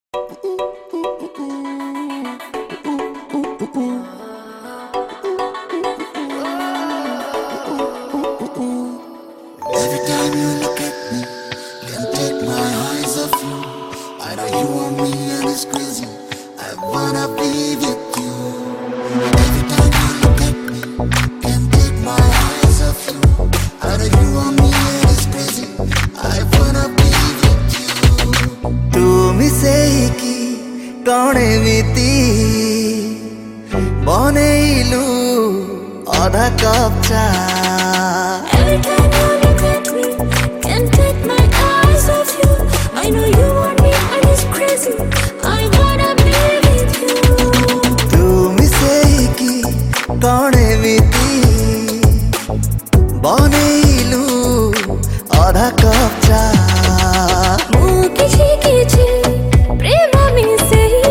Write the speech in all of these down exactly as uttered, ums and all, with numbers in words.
Every time you look at me, can't take my eyes off you. I know you want me and it's crazy, I wanna be with you. Every time you look at me, can't take my eyes off you. I know you want me and it's crazy, I wanna be with you. তুমি সেই কি কণে মিতি বনেইলু অধা কপ চা। Every time you look at me, can't take my eyes off you. I know you want me and it's crazy, I wanna be with you. তুমি সেই কি কণে মিতি বনেইলু অধা কপ চা। ମୁଁ କିଛି କିଛି ପ୍ରେମ ମିଶେଇ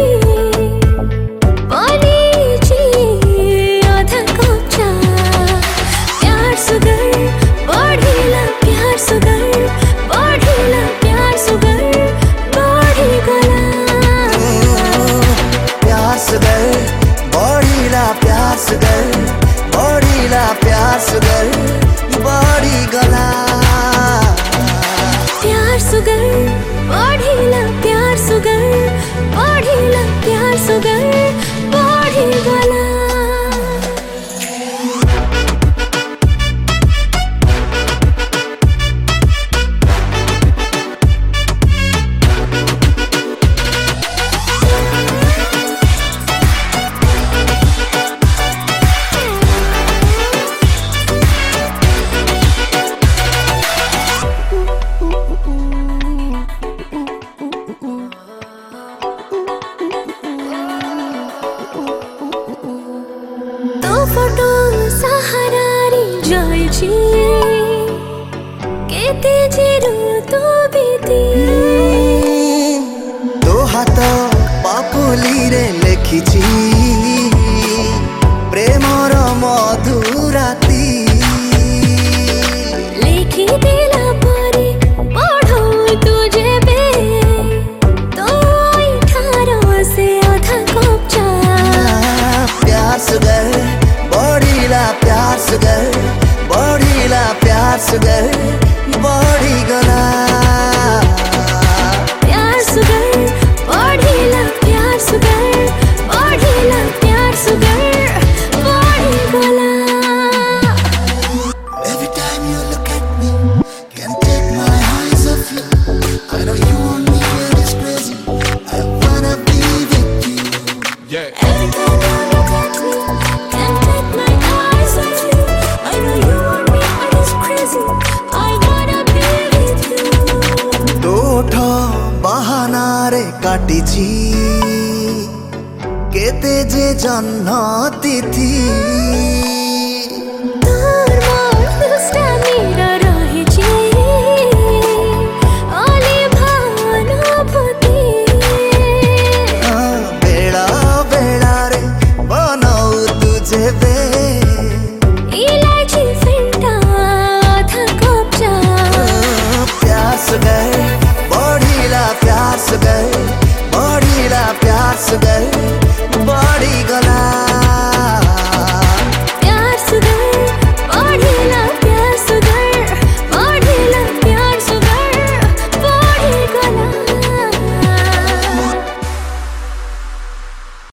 ବନେଇଛି ଅଧା କପ୍ ଚା। प्यार सुगर बढ़िला, प्यार सुगर बढ़िला, प्यार सुगर बढ़िगला। प्यार सुगर बढ़िला, प्यार सुगर बढ़िला, प्यार सुगर बढ़ी गला। प्यार सुगर बढ़िला, प्यार सुगर बढ़िला, प्यार सुगर बढ़िगला। तो फोटो सहारारी जाइछि केते जिरु तो बीती। तो हाथ पापुली रे लेखिछि प्रेमर मधुराती। लिखि देला परे पढौ तुझे बे तो ठारो से आधा कप चा। प्यार सुगर बढ़िला, प्यार सुगर बढ़िला, प्यार सुगर बढ़ी गला। प्यार सुगर बढ़िला, प्यार सुगर बढ़िला, प्यार सुगर बढ़िगला। Every time you look at me, can't take my eyes off you. I know you want me and it's crazy, I wanna be with you. Every time you look at me, can't take my eyes off you. I know you want me and it's crazy, I wanna be with you. तोठ बहाना रे काटिछि केते जे जन्म तिथि। तोर मोर दुष्टामीर रहिछि ओली भानुभूति। बेला बेला रे बनौ तुझे बे इलायची फेंटा आधा कप चा। प्यार सुगर बढ़िला, प्यार सुगर बढ़िला, प्यार सुगर बढ़ी गला।